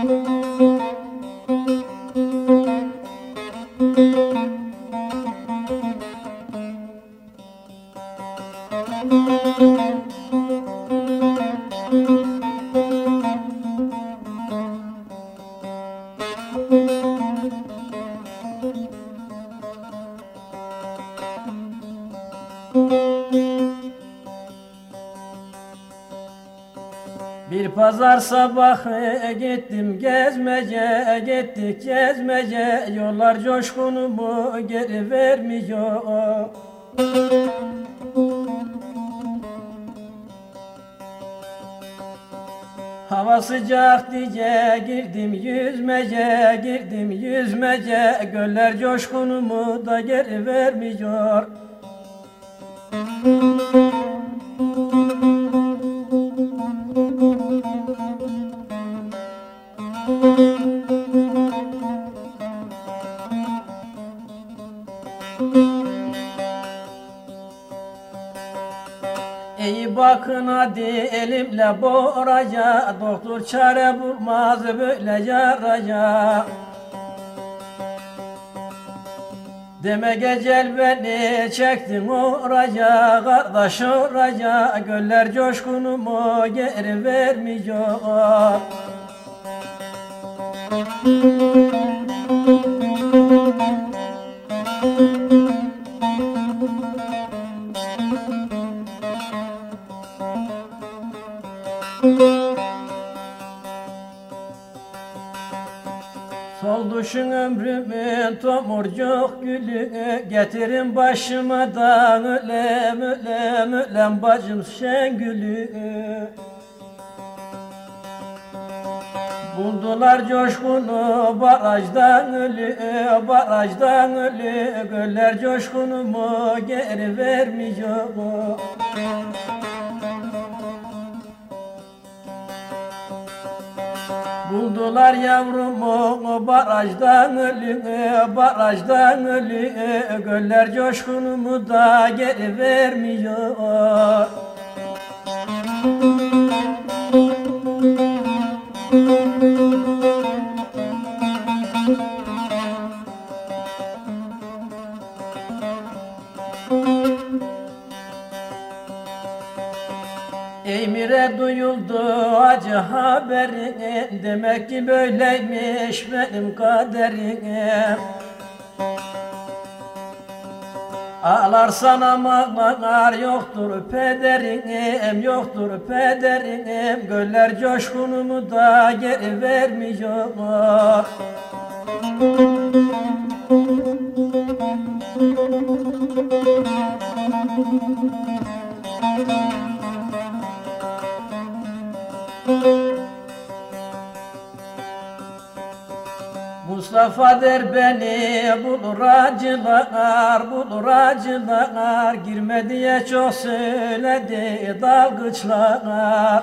Bir pazar sabahı gittim gezmece, gittik gezmece, yollar coşkunumu geri vermiyor. Hava sıcak diye girdim yüzmece, girdim yüzmece, göller coşkunumu da geri vermiyor. İyi bakın hadi elimle boraya, doktor çare bulmaz böyle yaraya. Deme gecel beni çektin oraya, kardeş oraya, göller coşkunumu geri vermiyor. Solduşun ömrümün tomurcuk gülü, getirin başıma da ölem ölem ölem bacım Şengül'ü. Buldular coşkunu barajdan ölü, barajdan ölü, göller coşkunumu geri vermiyor. Buldular yavrumu barajdan ölü, barajdan ölü, göller coşkunumu da geri vermiyor. Emir'e duyuldu acı haberin, demek ki böyleymiş benim kaderim. Ağlarsan ağlar yoktur pederim, yoktur pederim, göller coşkunumu da geri vermiyor. Mustafa der beni bulur acılar, bulur acılar, girme diye çok söyledi dalgıçlar.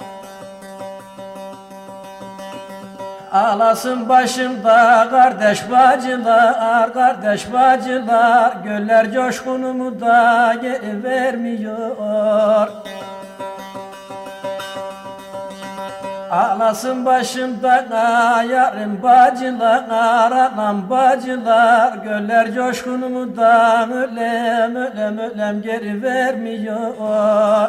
Ağlasın başımda kardeş bacılar, kardeş bacılar, göller coşkunumu da geri vermiyor. Ağlasın başımda yarım bacılar, anam bacılar, göller coşkunumu da ölem ölem ölem geri vermiyor.